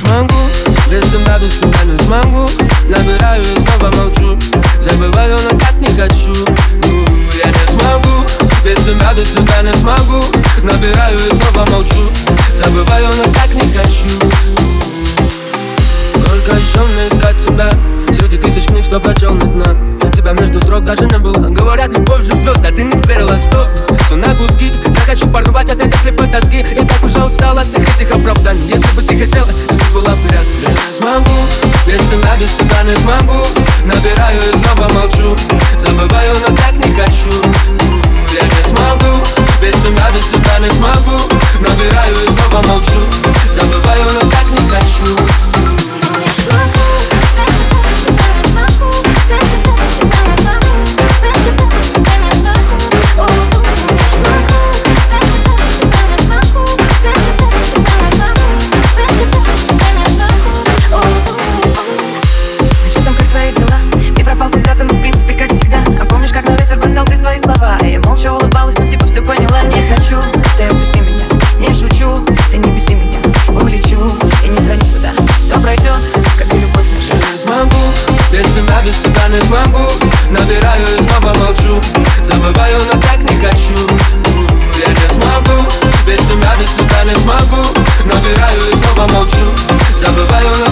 смогу, без тебя не смогу. Набираю и снова молчу, забываю, но так не хочу. Я не смогу, без тебя не смогу. Набираю и снова молчу, забываю, но так не хочу. Сколько еще мне искать тебя среди тысяч книг, что прочел на дна? Тебя между строк даже не было. Говорят, любовь живет, да ты не верила, стоп. Все на куски, я хочу порвать от этой слепой тоски. Я так уже устал от всех этих оправданий. Если бы ты хотела, ты была бы рядом. Я не смогу, без тебя не смогу. Набираю и снова молчу, забываю, но так не хочу. Я не смогу, без тебя не смогу. Набираю и снова молчу, забываю, но так не хочу. Свои слова, я молча улыбалась, но типа все поняла. Не хочу, ты отпусти меня, не шучу. Ты не беси меня, улечу. И не звони сюда, все пройдет, как и любовь наша. Я не смогу, без тебя не смогу. Набираю и снова молчу, забываю, но так не хочу. Я не смогу, без тебя не смогу. Набираю и снова молчу, забываю, но